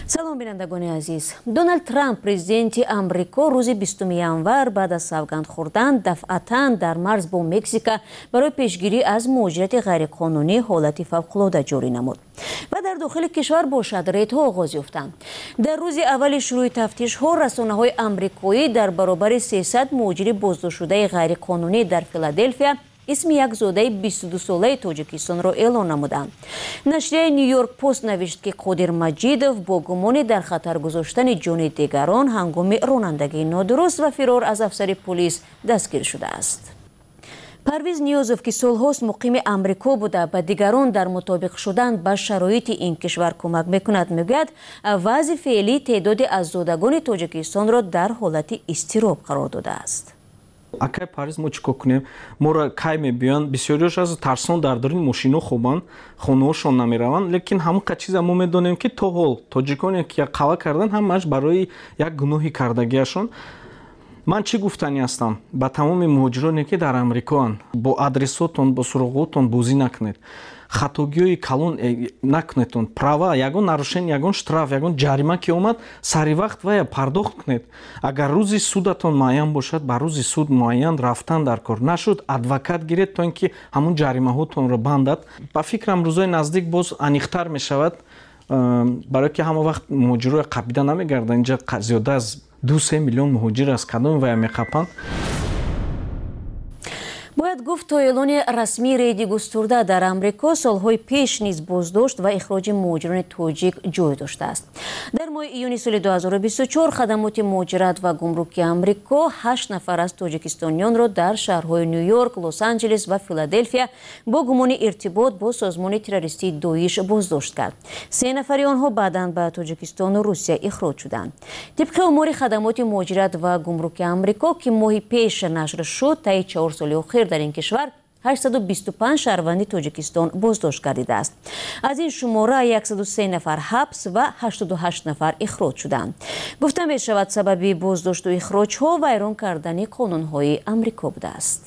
салом бинандагони азиз. Дональд Трамп президенти Амрико рӯзи 20 январ баъд аз савганд хӯрдан дафъатан дар марз бо Мексика барои пешгирӣ аз муҳоҷирати ғайриқонунӣ ҳолати фавқулода ҷорӣ намуд ва дар дохили кишвар бошад рейдҳо оғоз ёфтанд. Дар рӯзи аввали шурӯъи тафтишҳо расонаҳои амрикоӣ дар баробари 300 муҳоҷири боздоштшудаи ғайриқонунӣ дар Филаделфия исми як зодаи 22-солаи Тоҷикистонро эълон намуданд. Нашрияи Нью-Йорк Пост навишт, ки Қодир Маҷидов бо гумони дар хатар гузоштани ҷони дигарон ҳангоми ронандагии нодуруст ва фирор аз афсари полис дастгир шудааст. Парвиз Ниёзов, ки солҳост муқими Амрико буда ба дигарон дар мутобиқ шудан ба шароити ин кишвар кӯмак мекунад, мегӯяд вазъи феълӣ теъдоди аззодагони Тоҷикистонро дар ҳолати изтироб қарор додааст. Акай Париз мо чӣ кор кунем? Моро кай мебиёнд, бисёриёш аз тарсон дар дори мошино хобанд, хонаҳошон намераванд, лекин ҳамон чиза мо медонем, ки то ҳол тоҷиконе ки қава кардан ҳамааш барои як гуноҳи кардагиашон. Ман чӣ гуфтанӣ ҳастам ба тамоми муҳоҷироне, ки дар Амрикоанд, бо адресотон, бо суроғотон бозӣ накунед. Хатогиҳои калон накунедтон. Права, ягон нарушение, ягон штраф, ягон ҷарима ки омад, сари вақт вая пардохт кунед. Агар рӯзи судатон муайян бошад, ба рӯзи суд муайян рафтан дар кор. Нашуд адвокат гиред, то ин ки ҳамон ҷаримаҳотонро бандад. Ба фикрам рӯзои наздик боз аниқтар мешавад, барое ки ҳама вақт муҳоҷирои қабида намегарданд. Инҷа зиёда аз 2-3 миллион муҳоҷир аз кадоми вая меқапанд. бояд гуфт то эълони расмии рейди густурда дар Амрико солҳои пеш низ боздошт ва ихроҷи муҳоҷирони тоҷик ҷой доштааст. Дар моҳи июни соли 2024 хадамоти муҳоҷират ва гумруки Амрико 8 нафар аз тоҷикистонёнро дар шаҳрҳои Нью-Йорк, Лос-Анҷелес ва Филаделфия бо гумони иртибот бо созмони террористии Доиш боздошт кард. 3 нафари онҳо баъдан ба Тоҷикистону Русия ихроҷ шуданд. тибқи омори хадамоти муҳоҷират ва гумруки Амрико, ки моҳи пеш нашр шуд, таи 4 соли охир дар ин кишвар 825 шаҳрванди Тоҷикистон боздошт гардидааст. Аз ин шумора 103 нафар ҳабс ва 88 нафар ихроҷ шуданд. гуфта мешавад сабаби боздошту ихроҷҳо вайрон кардани қонунҳои Амрико будааст.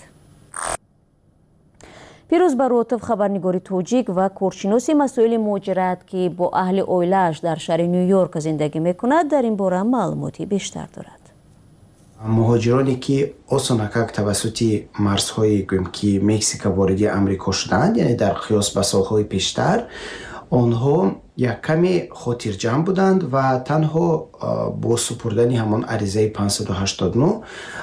пирӯз баротов, хабарнигори тоҷик ва коршиноси масоили муҳоҷират, ки бо аҳли оилааш дар шаҳри Нью-Йорк зиндагӣ мекунад, дар ин бора маълумоти бештар дорад. муҳоҷироне ки осонакак тавассути марзҳои гӯем ки Мексика вориди Амрико шуданд, яъне дар қиёс ба солҳои пештар, онҳо як каме хотирҷамъ буданд ва танҳо бо супурдани ҳамон аризаи 589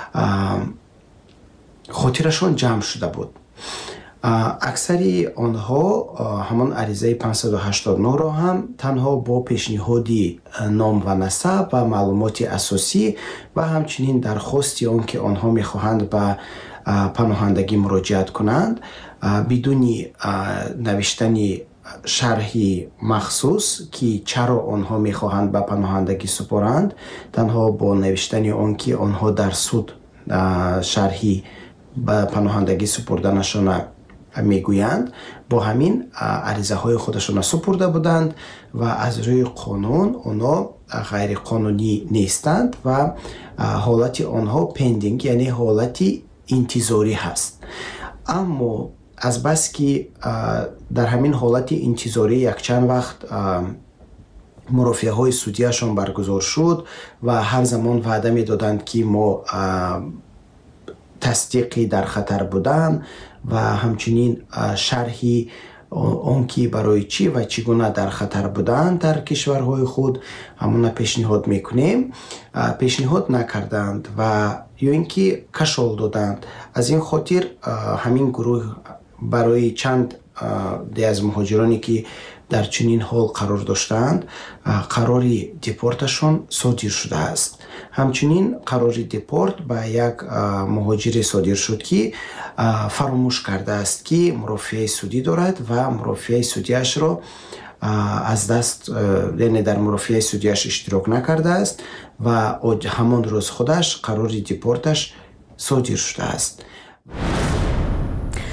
хотирашон ҷамъ шуда буд. аксари онҳо ҳамон аризаи 589-ро ҳам танҳо бо пешниҳоди ном ва насаб ва маълумоти асосӣ ва ҳамчунин дархости он ки онҳо мехоҳанд ба паноҳандагӣ муроҷиат кунанд, бидуни навиштани шарҳи махсус ки чаро онҳо мехоҳанд ба паноҳандагӣ супоранд, танҳо бо навиштани он ки онҳо дар суд шарҳи ба паноҳандагӣ супурданашона мегӯянд, бо ҳамин аризаҳои худашона супурда буданд ва аз рӯи қонун онҳо ғайриқонунӣ нестанд ва ҳолати онҳо пендинг, яъне ҳолати интизорӣ ҳаст. аммо азбаски дар ҳамин ҳолати интизорӣ якчанд вақт мурофиаҳои судияшон баргузор шуд ва ҳар замон ваъда медоданд ки мо тасдиқи дар хатар будан ва ҳамчунин шарҳи он ки барои чӣ ва чӣ гуна дар хатар буданд дар кишварҳои худ ҳамона пешниҳод мекунем, пешниҳод накарданд ва ё ин ки кашол доданд. аз ин хотир ҳамин гурӯҳ барои чанд аз муҳоҷироне ки дар чунин ҳол қарор доштаанд, қарори депорташон содир шудааст. ҳамчунин қарори депорт ба як муҳоҷире содир шуд ки фаромӯш кардааст ки мурофиаи судӣ дорад ва мурофиаи судиашро аз даст, яъне дар мурофиаи судиаш иштирок накардааст ва ҳамон рӯз худаш қарори депорташ содир шудааст.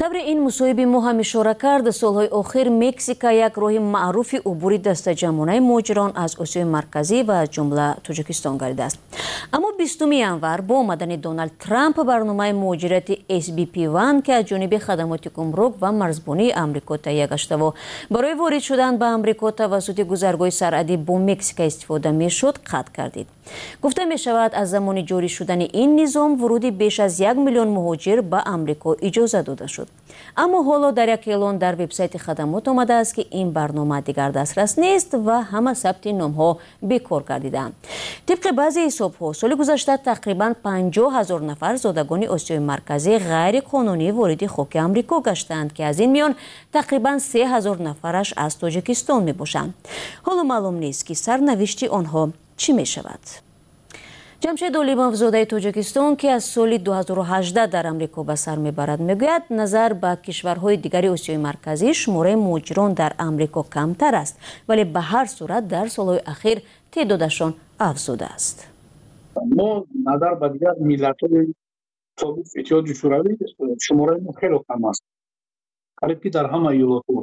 тавре ин мусоҳиби мо ҳам ишора кард, солҳои охир Мексика як роҳи маъруфи убури дастаҷамонаи муҳоҷирон аз Осиёи марказӣ ва аз ҷумла Тоҷикистон гардидааст. Аммо 20 январ бо омадани Доналд Трамп барномаи муҳоҷирати SBP1 ки аз ҷониби хадамоти гумрук ва марзбонии Амрико таҳия гаштаву барои ворид шудан ба Амрико тавассути гузаргоҳи сарҳадӣ бо Мексика истифода мешуд, қатъ гардид. гуфта мешавад аз замони ҷорӣ шудани ин низом вуруди беш аз 1 миллион муҳоҷир ба Амрико иҷоза дода шуд. аммо ҳоло дар як эълон дар вебсайти хадамот омадааст ки ин барнома дигар дастрас нест ва ҳама сабти номҳо бекор гардидаанд. тибқи баъзе ҳисобҳо соли гузашта тақрибан 50 000 нафар зодагони Осиёи марказӣ ғайриқонунӣ вориди хоки Амрико гаштанд ки аз ин миён тақрибан 3 000 нафараш аз Тоҷикистон мебошанд. ҳоло маълум нест ки сарнавишти онҳо чӣ мешавад. ҷамшед Олимовзодаи Тоҷикистон ки аз соли 2018 дар Амрико ба сар мебарад мегӯяд, назар ба кишварҳои дигари Осиёи марказӣ шумораи муҳоҷирон дар Амрико камтар аст, вале ба ҳар сурат дар солҳои ахир теъдодашон афзудааст. мо назар ба дигар миллатҳои собиқ иттиҳоди шӯравӣ шумораи мо хеле кам аст, қариб ки дар ҳама иёлотҳо.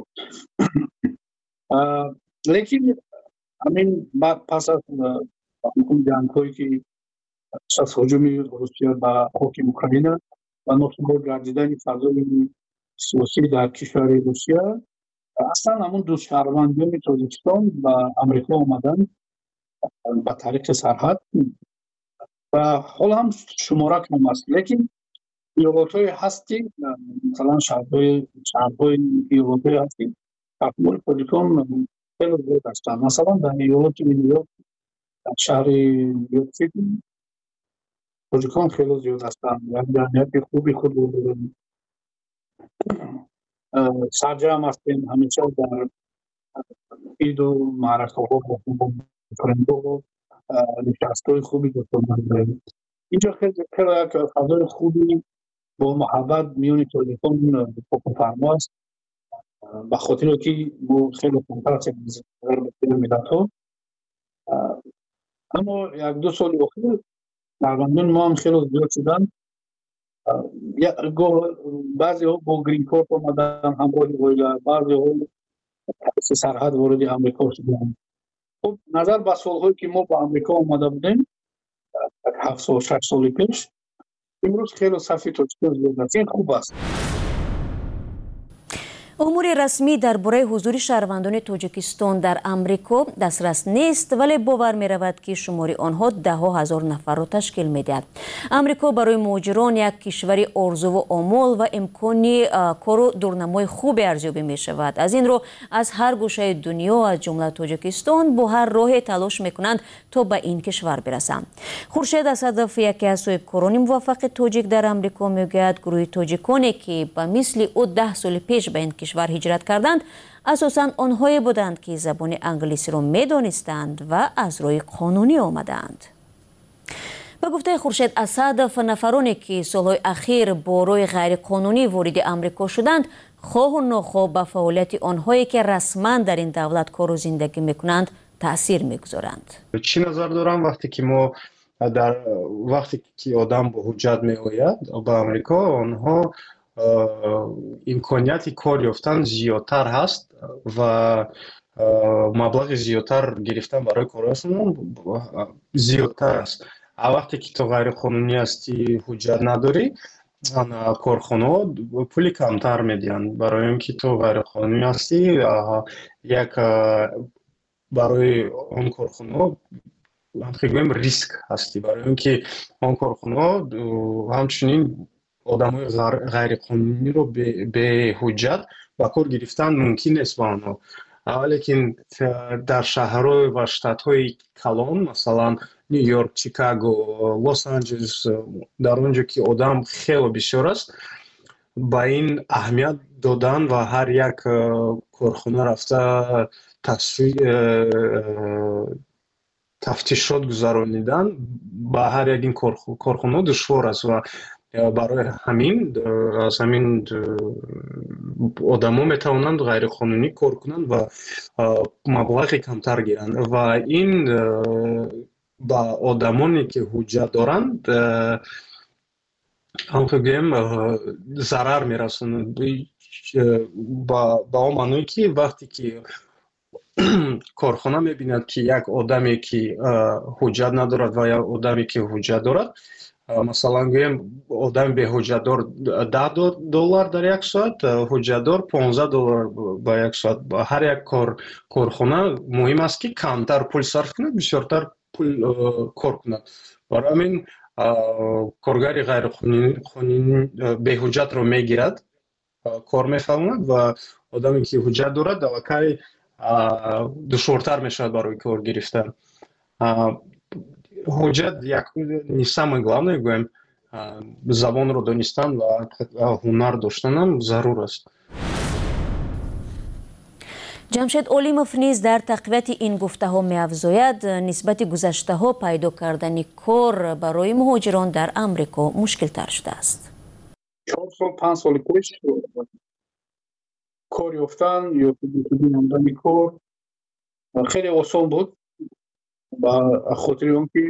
лекин ҳамин пас аз ҷангҳое ки аз ҳуҷуми Русия ба хоки Украина ва носубот гардидани фазои сиёсӣ дар кишвари Русия, аслан ҳамун ду шаҳрвандони Тоҷикистон ба Амрико омаданд ба тариқи сарҳад ва ҳол ҳам шумора кам аст. Лекин иёлотҳое ҳасти, масалан шаҳрҳои иёлотҳое ҳасти таҳмили Тоҷикистон хеле зиёд ҳастанд. Масалан дар иёлоти Нью-Йорк, дар шаҳри Нью-Йорк-Сити тоҷикон хеле зиёд ҳастанд. як ҷамъияти хуби худ дорем. сарҷам ҳастем ҳамеша дар иду маъракаҳо бо френдҳо нишастҳои хуби дӯстона дорем. инҷо хеле як фазои хуби бо муҳаббат миёни тоҷикон фокуфармо аст, ба хотире ки мо хеле камтар ҳастем назар ба дигар миллатҳо. аммо як-ду соли охир шаҳрвандони мо ҳам хеле зиёд шуданд. баъзеҳо бо грин-корт омаданд ҳамроҳи оила, баъзеҳо тариқи сарҳад вориди Амрико шуданд. хуб, назар ба солҳое ки мо ба Амрико омада будем, 7 сол 6 соли пеш, имрӯз хеле сафи тоҷикон зиёд аст. ин хуб аст. умури расмӣ дар бораи ҳузури шаҳрвандони Тоҷикистон дар Амрико дастрас нест, вале бовар меравад ки шумори онҳо даҳо ҳазор нафарро ташкил медиҳад. Амрико барои муҳоҷирон як кишвари орзуву омол ва имкони кору дурнамои хубе арзёбӣ мешавад. аз ин рӯ аз ҳар гӯшаи дунё аз ҷумла Тоҷикистон бо ҳар роҳе талош мекунанд то ба ин кишвар бирасанд. Хуршед Асадов, яке аз соҳибкорони муваффақи тоҷик дар Амрико, мегӯяд гурӯҳи тоҷиконе ки ба мисли ӯ 10 соли пеш ба ин кишвар ҳиҷрат карданд, асосан онҳое буданд ки забони англисиро медонистанд ва аз роҳи қонунӣ омаданд. ба гуфтаи Хуршед Асадов, нафароне ки солҳои ахир бо роҳи ғайриқонунӣ вориди Амрико шуданд, хоҳу нохоҳ ба фаъолияти онҳое ки расман дар ин давлат кору зиндагӣ мекунанд таъсир мегузоранд. чӣ назар дорам вақте ки мо вақте ки одам бо ҳуҷҷат меояд ба Амрико, онҳо имконияти кор ёфтан зиёдтар ҳаст ва маблағи зиёдтар гирифтан барои корҳояшон зиёдтар аст. вақте ки то ғайриқонунӣ ҳастӣ, ҳуҷҷат надорӣ, корхонаҳо пули камтар медиҳанд, барои он ки то ғайриқонунӣ ҳастӣ, як барои он корхонаҳо гӯем риск ҳастӣ, барои он ки он корхонаҳо ҳамчунин одамои ғайриқонуниро беҳуҷҷат ба кор гирифтан мумкин нест ба онҳо. лекин дар шаҳрҳо ва штатҳои калон, масалан Нью-Йорк, Чикаго, Лос-Анҷелес, дар он ҷо ки одам хеле бисёр аст, ба ин аҳамият додан ва ҳар як корхона рафта тафтишот гузаронидан ба ҳар як ин корхонаҳо душвор аст ва барои ҳамин аз ҳамин одамо метавонанд ғайриқонунӣ кор кунанд ва маблағи камтар гиранд ва ин ба одамоне ки ҳуҷҷат доранд ҳамон гӯем зарар мерасонад ба он маъное ки вақте ки корхона мебинад ки як одаме ки ҳуҷҷат надорад ва як одаме ки ҳуҷҷат дорад, масалан гӯем одами беҳуҷҷатдор $10 дар як соат, ҳуҷҷатдор $15 ба як соат. Ҳар як корхона муҳим аст ки камтар пул сарф кунад, бисёртар пул кор кунад. Барои ҳамин коргари ғайриқонунӣ беҳуҷҷатро мегирад, кор мефаҳмад ва одаме ки ҳуҷҷат дорад аллакай душвортар мешавад барои кор гирифтан. ҳуҷҷат не самое главное гӯем, забонро донистан ва ҳунар доштанам зарур аст. ҷамшед Олимов низ дар тақвияти ин гуфтаҳо меафзояд, нисбати гузаштаҳо пайдо кардани кор барои муҳоҷирон дар Амрико мушкилтар шудааст. 4 сол 5 соли пеш кор ёфтан ё намудани кор хеле осон буд, ба хотири он ки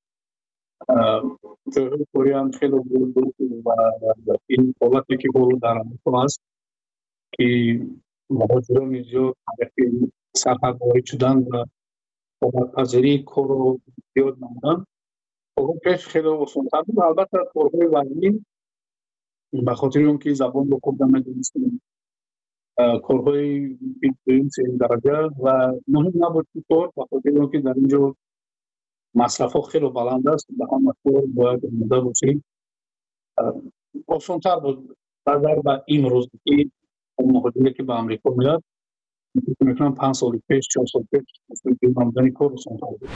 ҷойҳои кориам хеле буд ва ин ҳолате ки ҳоло дар Амрико аст ки муҳоҷирони зиёд сарҳад ворид шудан ва омадпазирии корро зиёд намуданд. пеш хеле осонтар буд. Албатта корҳои вазнин ба хотири он ки забонро хуб намедонистем, корҳои дуюм сеюм дараҷа ва муҳим набуд ки кор ба хотири он ки дар ин ҷо масрафҳо хеле баланд аст, ба ҳама кор бояд омода бошем. Осонтар буд назар ба имрӯз ки муҳоҷире ки ба Амрико меяд, мекунам 5 соли пеш 4 соли пеш намудани кор осонтар буд.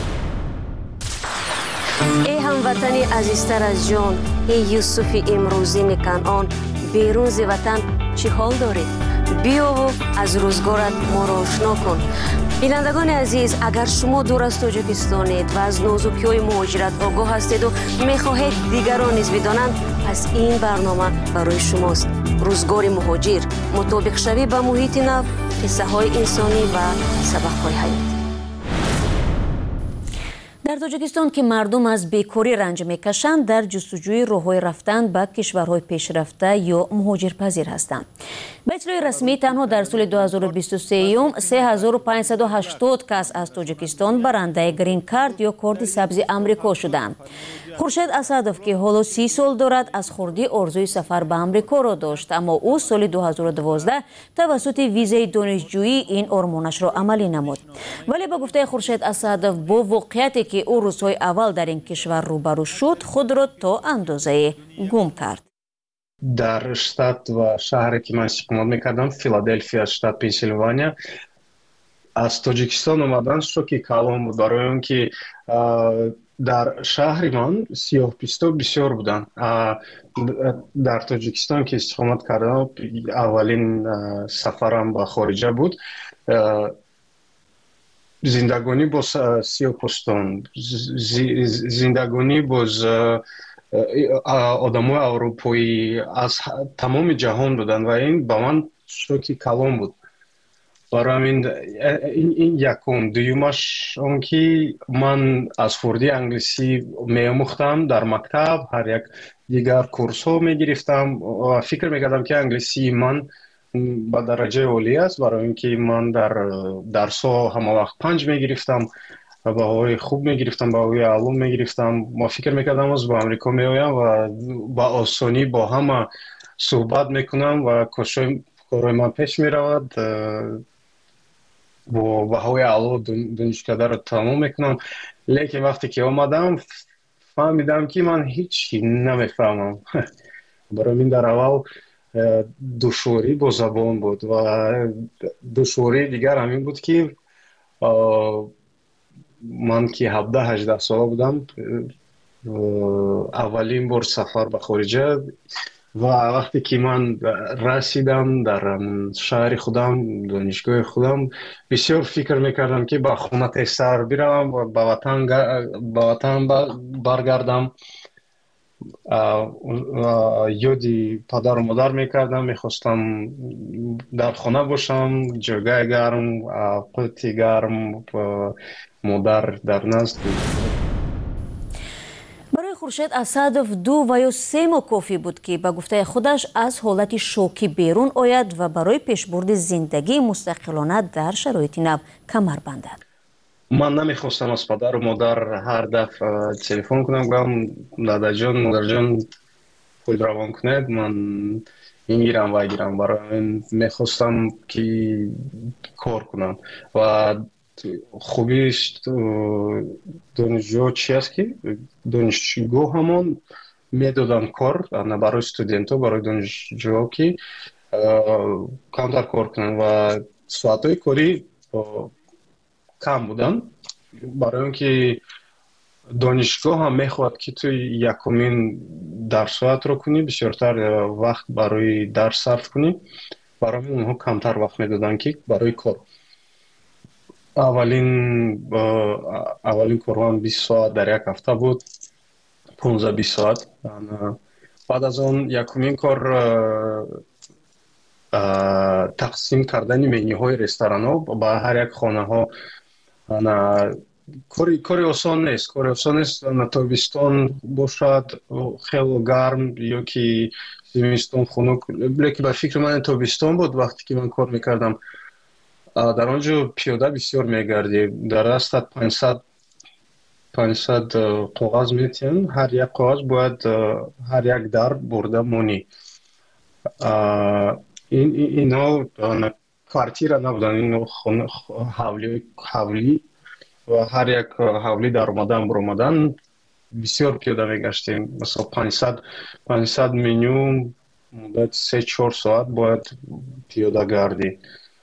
ای هموطنی عزیزتر از جان، ای یوسف امروزین کنعان، بیرون ز وطن چی حال دارید؟ بیا و از روزگارت ما را آشنا کن. بینندگان عزیز، اگر شما دور از تاجیکستانید و از نازکی‌های مهاجرت آگاه هستید و می‌خواهید دیگران نیز بدانند، پس این برنامه برای شماست. روزگار مهاجر، مطابق شوی به محیط نو، قصه‌های انسانی و سبق‌های حیاتی. در تاجیکستان که مردم از بیکاری رنج میکشند، در جستجوی راه‌های رفتن به کشورهای پیشرفته یا مهاجرپذیر هستند. به اطلاع رسمی تنها در سال 2023 3580 کس از تاجیکستان برنده گرین کارت یا کارت سبز آمریکا شدند. خورشید اسدов که حالا 30 سال دارد از خردی آرزوی سفر به آمریکا را داشت، اما او سال 2012 توسط ویزای دانشجویی این آرمانش را عملی نمود. ولی به گفته خورشید اسدов با واقعیتی که او روزهای اول در این کشور روبرو شد، خود را تا اندازه گم کرد. در штат و شهری که من استقامت میکردم، فیلادلفیا، штат پنسیلوانیا، از تاجیکستان اومدن شوکی کلان بود، برای اون که در شهر من سیاه‌پوستا بسیار بودن. در تاجیکستان که استقامت کردم، اولین سفرم به خارجه بود. زندگانی با سیاه‌پوستان، زندگانی با آدمای اروپایی از تمام جهان بودن و این با من شوکی کلان بود. برای این یکم. دویمش اون که من از خردی انگلیسی می‌آموختم در مکتب، هر یک دیگر کورس ها می‌گرفتم و فکر می‌کردم که انگلیسی من با درجه عالی است، برای اینکه من در درس ها همه وقت 5 می‌گرفتم، بهایی خوب می‌گرفتم، بهایی علوم می‌گرفتم. ما فکر می‌کردم از با آمریکا می‌آیم و با آسانی با همه صحبت می‌کنم و کارهای من پیش می‌رود. با بهایی علوم دانشکده را تمام میکنم. لیکن وقتی که آمدم فهمیدم که من هیچی نمیفهمم. برای من در اول دشواری با زبان بود و دشواری دیگر همین بود که من که 17-18 ساله بودم، اولین بار سفر به خارجه و وقتی که من رسیدم در شهر خودم، دانشگاه خودم، بسیار فکر میکردم که با خونه تیسر بیرم و به وطن برگردم. یادی پدر و مادر میکردم، میخواستم در خانه باشم، جایگاه گرم، قوت گرم، مادر در نزد. خورشید اسدов 2 و یا 3 ماه کافی بود که به گفته خودش از حالت شوکی بیرون آید و برای پیشبرد زندگی مستقلانه در شرایط نو کمر بندد. من نمیخواستم از پدر و مادر هر دفعه تلفن کنم گفتم دادا جان مادر جان خود روان کنید من میگیرم و گیرم برای من میخواستم که کار کنم و خوبیش دانشجو چی است که دانشجو همون میدادن کار برای استودنتو برای دانشجو که کمتر کار کنن و ساعتهای کاری کم بودن برای اینکه دانشگاه هم میخواد که تو یکمین درس ساعت رو کنی بسیارتر وقت برای درس صرف کنی برای اونها کمتر وقت میدادن که برای کار اولین کارم 20 ساعت در یک هفته بود 15-20 ساعت بعد از اون یکمین کار تقسیم کردن منیوهای رستوران ها با هر یک خانه ها کاری آسان نیست تابستان باشد خیلی گرم یا که زمستان خنک لیکن به فکر من تابستان بود وقتی که من کار میکردم در آنجا پیاده بسیار میگردی در دستت 500 کاغذ میتین هر یک کاغذ باید هر یک در برده مونی اینا کارتیر نبودن این حولی و هر یک حولی در اومدن بسیار پیاده میگشتیم مثلا 500 منیو مدت 3-4 ساعت باید پیاده گردی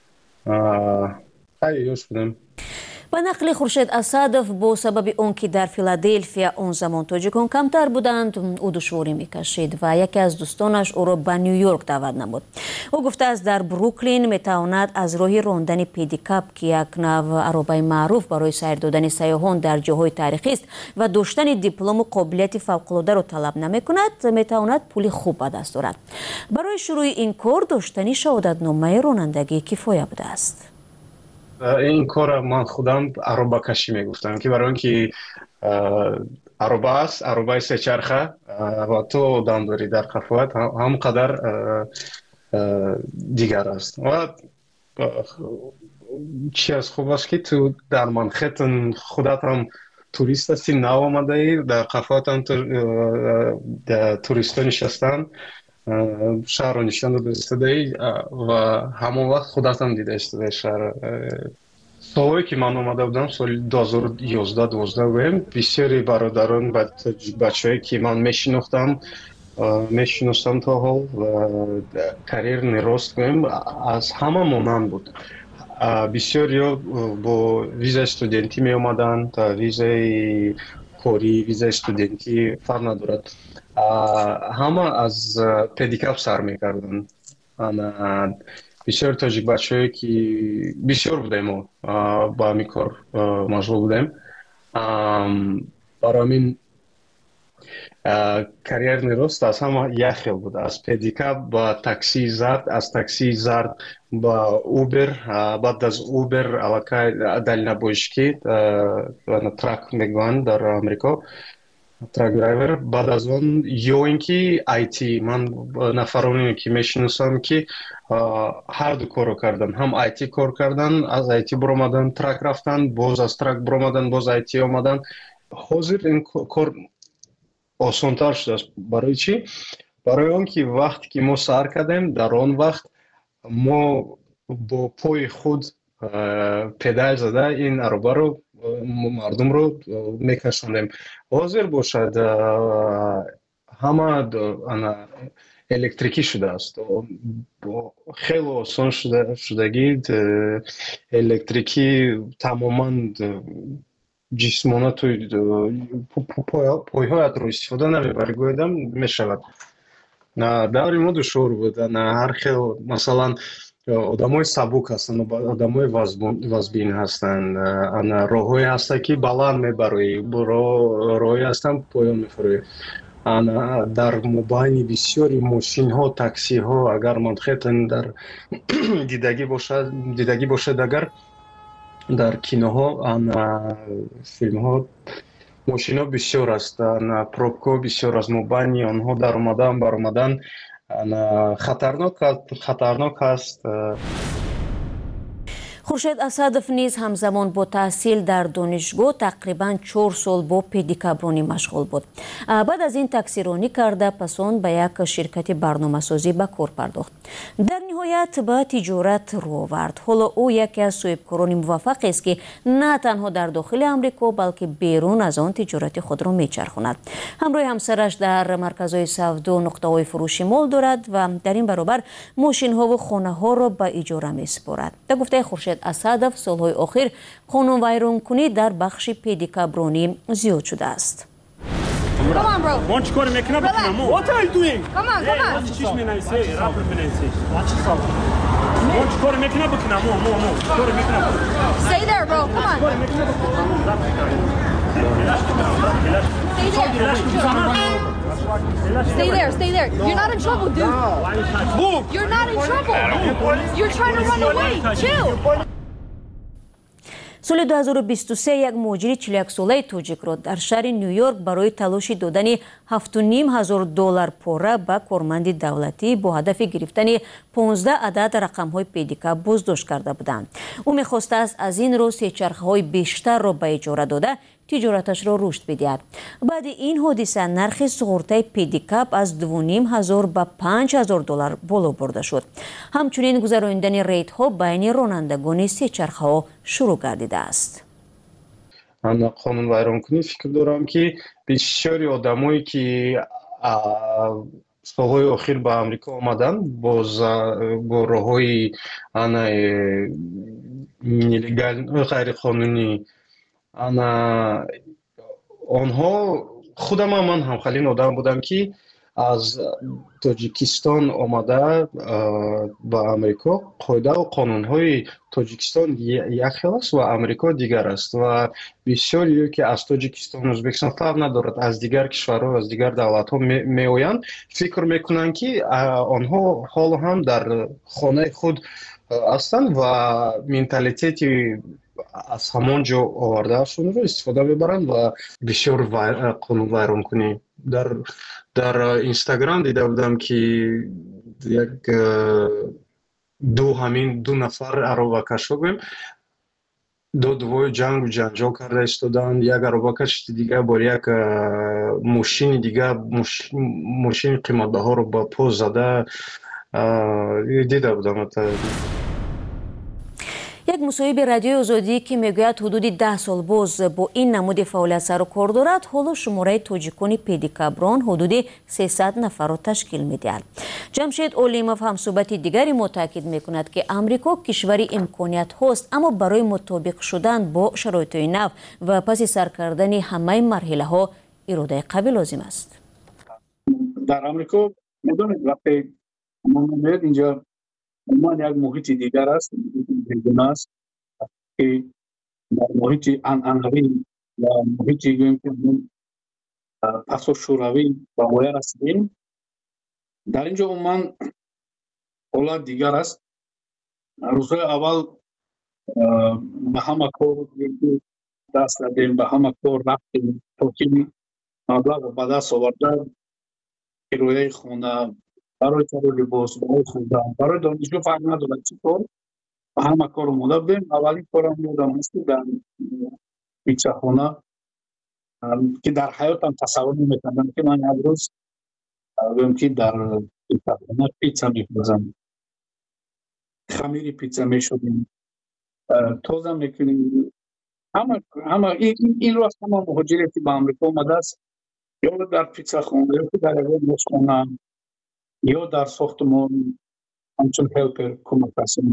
یوش بودم. به نقل خورشید اسدов با سبب آنکه در فیلادلفیا آن زمان تاجیکان کمتر بودند او دشواری میکشید و یکی از دوستانش او را به نیویورک دعوت نمود. او گفته است در بروکلین میتواند از راه راندن پدیکاپ که یک نوع عربه معروف برای سیر دادن سیاحان در جاهای تاریخی است و داشتن دیپلم و قابلیت فوق‌العاده را طلب نمیکند میتواند پول خوب به دست آورد. برای شروع این کار داشتن شهادتنامه رانندگی کفایه بوده است. این کار من خودم عربه کشی میگفتم که برای اینکه عربه است عربه سه چرخه و تو دم داری در قفوت هم قدر دیگر است و چی از خوب است که تو در منخیتن خودت هم توریست هستی نو آمده ای در قفوت هم توریست ها نشستن شهر رو نشان داده ای و همون وقت خودت هم دیده اشتده شهر سالهایی که من آمده بودم سال 2011-2012 بودم بسیاری برادران بچه هایی که من میشناختم تا حال و کریر نراست بودم از همه مانند بود بسیاری با ویزا استودنتی می آمدن تا ویزای کاری ویزا استودنتی فرق ندارد همه از پدیکاپ سر میکردن بسیار تاجیک بچه هایی که بسیار بودیم و با همین کار مشغول بودیم برای همین کریر نراست از همه یک خیل بود از پدیکاپ با تاکسی زرد از تاکسی زرد با اوبر بعد از اوبر علاقه دلیل بوشکی ترک میگوان در امریکا ترک درایور بعد از اون یا اینکه آیتی من نفرانی که میشناسم که هر دو کارو کردن هم آیتی کار کردن از آیتی برآمدن ترک رفتن باز از ترک برآمدن باز آیتی آمدن حاضر این کار آسان‌تر شده است برای چی برای اون که وقتی که ما سر کردیم در آن وقت ما با پای خود پدال زده این عربه رو مردم رو میکشاندیم حاضر باشد همه الکتریکی شده است خیلی آسان شدگی الکتریکی تماما جسمانات پایهایت رو استفاده نمیبری گویدم میشود در ما دشوار بود هر خیلی مثلا آدمای سبک هستن آدمای وزبین هستن راههای هستن که بلند میبری راههای هستن پایان میفروی در مبین بسیاری ماشین ها تاکسی ها اگر منخیتن در دیدگی باشد اگر در کینوها فیلم ها мошино бисёр аст, пробко бисёр аст. мо байни онҳо дар омадан баромадан хатарнок аст. хуршед асадов низ ҳамзамон бо таҳсил дар донишгоҳ тақрибан 4 сол бо педикабронӣ машғул буд. баъд аз ин таксиронӣ карда пас он ба як ширкати барномасозӣ ба кор пардохт. дар ниҳоят ба тиҷорат роҳ овард. ҳоло ӯ яке аз соҳибкорони муваффақест ки на танҳо дар дохили амрико балки берун аз он тиҷорати худро мечархонад. ҳамроҳи ҳамсараш дар марказҳои савдо нуқтаҳои фурӯши мол дорад ва дар ин баробар мошинҳову хонаҳоро ба иҷора месупорад. Ба гуфтаи Хуршед Асадов солҳои охир қонунвайронкунӣ дар бахши педикабронӣ зиёд шудааст. Stay there. You're not in trouble, dude. Move. You're not in trouble. You're trying to run away. Chill. соли 2023 як муҳоҷири 41 солаи тоҷикро дар шаҳри Нью-Йорк барои талоши додани $7,500 пора ба корманди давлатӣ бо ҳадафи гирифтани 15 адад рақамҳои педикаб боздошт карда буданд. ӯ мехостааст аз ин роҳ сечархаҳои бештарро ба иҷора дода тиҷораташро рушд бидиҳад. баъди ин ҳодиса нархи суғуртаи педикаб аз $2,500 ба $5,000 боло бурда шуд. ҳамчунин гузарониндани рейдҳо байни ронандагони сечархаҳо шурӯъ гардидааст. ман қонунвайронкунӣ фикр дорам ки бисёри одамое ки солҳои охир ба амрико омадан бо роҳҳои нелегал ғайриқонунӣ онҳо худам ман ҳамхалин одам будам ки аз тоҷикистон омада ба амрико қоидаву қонунҳои тоҷикистон як хел аст ва амрико дигар аст ва бисёриё ки аз тоҷикистон ӯзбекистон фарқ надорад аз дигар кишварҳо аз дигар давлатҳо меоянд фикр мекунанд ки онҳо ҳоло ҳам дар хонаи худ ҳастанд ва менталитети аз ҳамон ҷо овардаашонро истифода мебаранд ва бисёр қонунвайронкунӣ дар инстаграм дида будам ки як ду нафар аробакашҳо гӯем додувои ҷангу ҷанҷол карда истоданд. як аробакаши дигар бо як мошини дигар мошини қиматбаҳоро ба по зада дида будам. як мусоҳиби радиои озодӣ ки мегӯяд ҳудуди 10 сол боз бо ин намуди фаъолият сару кор дорад, ҳоло шумораи тоҷикони педикаброн ҳудуди 300 нафарро ташкил медиҳад. ҷамшед Олимов ҳамсӯҳбати дигари мо таъкид мекунад ки амрико кишвари имкониятҳост, аммо барои мутобиқ шудан бо шароитҳои нав ва паси сар кардани ҳамаи марҳилаҳо иродаи қавӣ лозим аст. дар амрико медонед вақте мо меояд инҷа умуман як муҳити дигар аст, бегуна аст ки дар муҳити анъанавӣ ва муҳити гӯем ки пасошӯравӣ ба воя расидем. дар ин ҷо умуман ҳолат дигар аст. рӯзҳои аввал ба ҳама кор даст дадем, ба ҳама кор рафтем то ки маблағро ба даст оварда кирояи хона, барои каро либос, барои хӯрдан, барои донишгоҳ фарқ надорад чӣ кор, ба ҳама кор омода будем. аввалин корам ёдам аст ки дар питсахона ки дар ҳаётам тасаввур наметавонам ки ман як рӯз гӯем ки дар питсахона питса мепазам, хамири питса мешудем, тоза мекунем. ҳама ин рост ҳама муҳоҷире ки ба амрико омадааст ё дар питсахона ё ки дар ягон ошхона ё дар сохтмон ҳамчун ҳелпер кӯмакрасон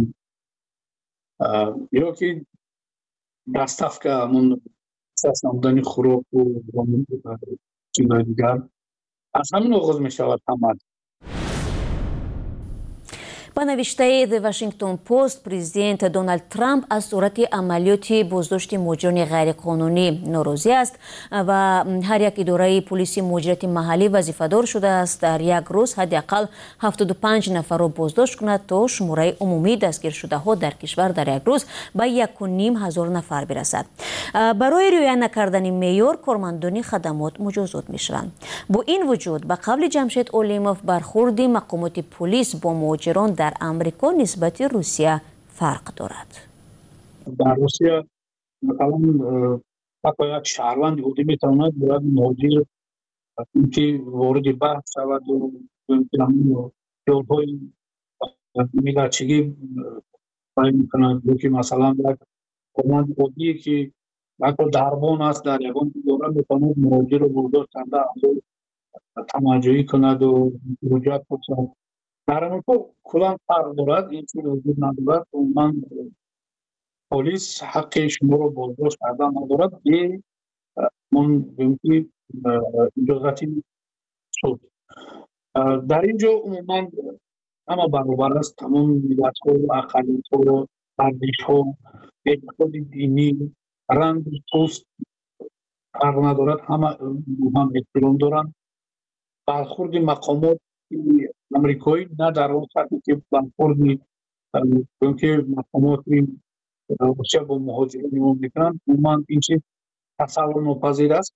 ё ки даставка ҳамон намудани хӯроку чизҳои дигар аз ҳамин оғоз мешавад ҳама. ба با نوشته The Washington Post پرزیدنت دونالد ترامپ از صورت عملیات بازداشت مهاجران غیرقانونی ناراضی است و هر یک اداره پلیس مهاجرت محلی وظیفه‌دار شده است در یک روز حداقل 75 نفر را بازداشت کند تا شماره عمومی دستگیر شده ها در کشور در یک روز به 1,500 نفر برسد. برای رعایت نکردن معیار کارمندان خدمات مجازات می‌شوند. با این وجود به قول جمشید اولیموف برخورد مقامات پلیس با مهاجران در امریکا نسبت روسیه فرق دارد. در روسیه مثلا حتی یک شهروند یهودی میتواند باید مهاجر که وارد بحث شود و یادهای میلچگی باید میکند که مثلا یک کارمند یهودی که حتی دربان است در یگان دوره میتواند مهاجر رو برداشت کنده تماجایی کند و حجت بکند. در امریکا کلان فرق دارد، این چیز وجود ندارد. من پلیس حق شما رو بازداشت کردن ندارد به من که اجازتی شد. در اینجا عموما همه برابر است، تمام ملت ها، اقلیت ها، ارزش ها، اعتقاد دینی، رنگ پوست فرق ندارد، همه هم احترام دارند. برخورد مقامات امریکایی نه در اون سطحی که برخورد که مقامات روسیه با مهاجرین میکنند، عموما این چیز تصور ناپذیر است.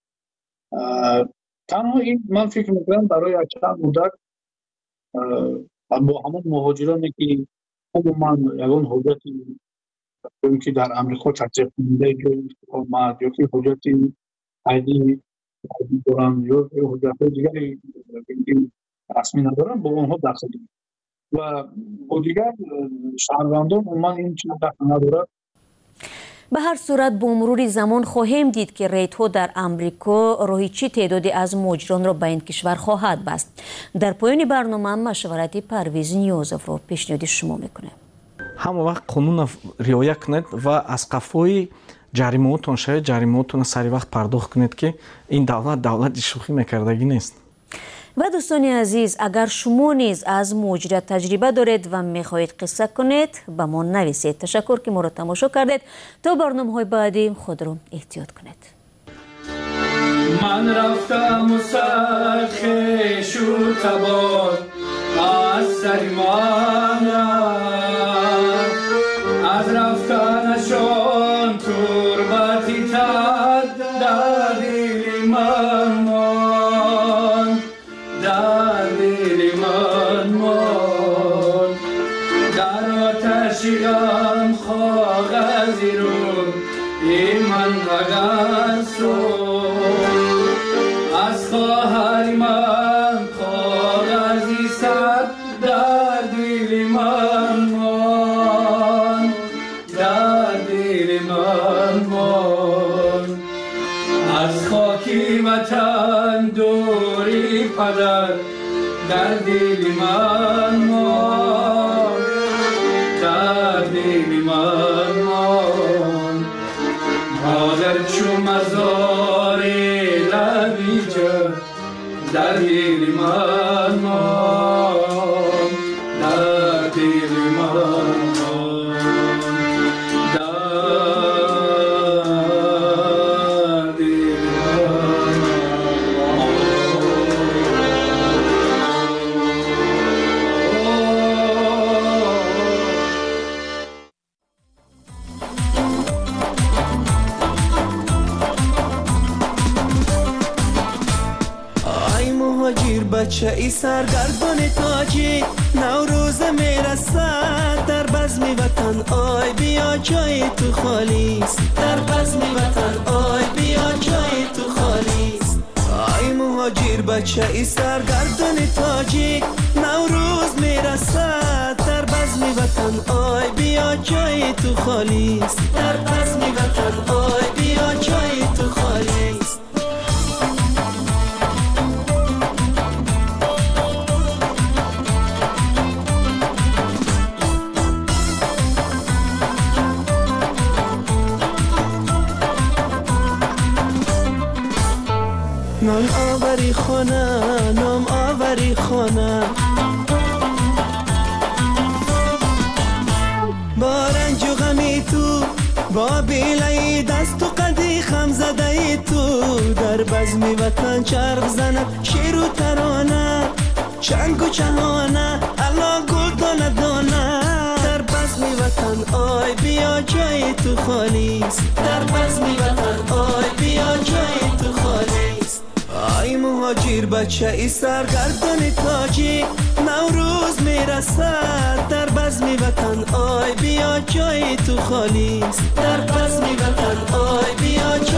تنها این من فکر میکنم برای چند مدت با همون مهاجرانی که عموما یگان حجتی که در امریکا تطبیق کننده جای اقامت یا که حجتی عیدی دارن یا حجت دیگری رسمی ندارن با اونها دخل و با دیگر شهروندان عموما این چیز دخل ندارد. به هر صورت با مرور زمان خواهیم دید که ریت‌ها در امریکا راهی چه تعدادی از مهاجران را به این کشور خواهد بست. در پایان برنامه مشورت پرویز نیازов را پیشنهاد شما میکنه. همه وقت قانون رعایت کنید و از قفای جریمه‌تون شاید جریمه‌تون سری وقت پرداخت کنید که این دولت شوخی میکردگی نیست. و دوستان عزیز، اگر شما نیز از مهاجرت تجربه دارید و میخواهید قصه کنید به ما نویسید. تشکر که ما را تماشا کردید. تا برنامه‌های بعدی خود را احتیاط کنید. من رفتم و سرخش و تبار از سر من رفت، از رفتنشان تربتی تد در دل من ماند، در دل من ماند. در آتشی غم کاغذی رو این من قدر از خواهر من کاغذی سر در دل من ماند، در دل من ماند. از خاکی وطن دوری پدر در دل من ماند، در دل من ماند. مادر چو مزار لبی جا در دل من ماند، در دل من ماند، در دل من بچه ای سرگردان تاجی نوروز میرسد در بزم وطن آی بیا جای تو خالیست، در بزم وطن آی بیا جای تو خالیست. آی مهاجر بچه ای سرگردان تاجی نوروز میرسد در بزم وطن آی بیا جای تو خالیست، در بزم وطن آی بیا جای تو خالیست. نام آوری خانه، نام آوری خانه، با بیله دست و قدی خم زده تو در بزم وطن چرخ زند شیر و ترانه چنگ و چهانه الا گل دانه دانه در بزم وطن آی بیا جای تو خالیست در بزم وطن آی بیا جای تو خالیست آی مهاجر بچه ای سرگردان تاجی نوروز میرسد در بزم وطن آی بیا جای تو خالیست در بزم وطن آی بیا جای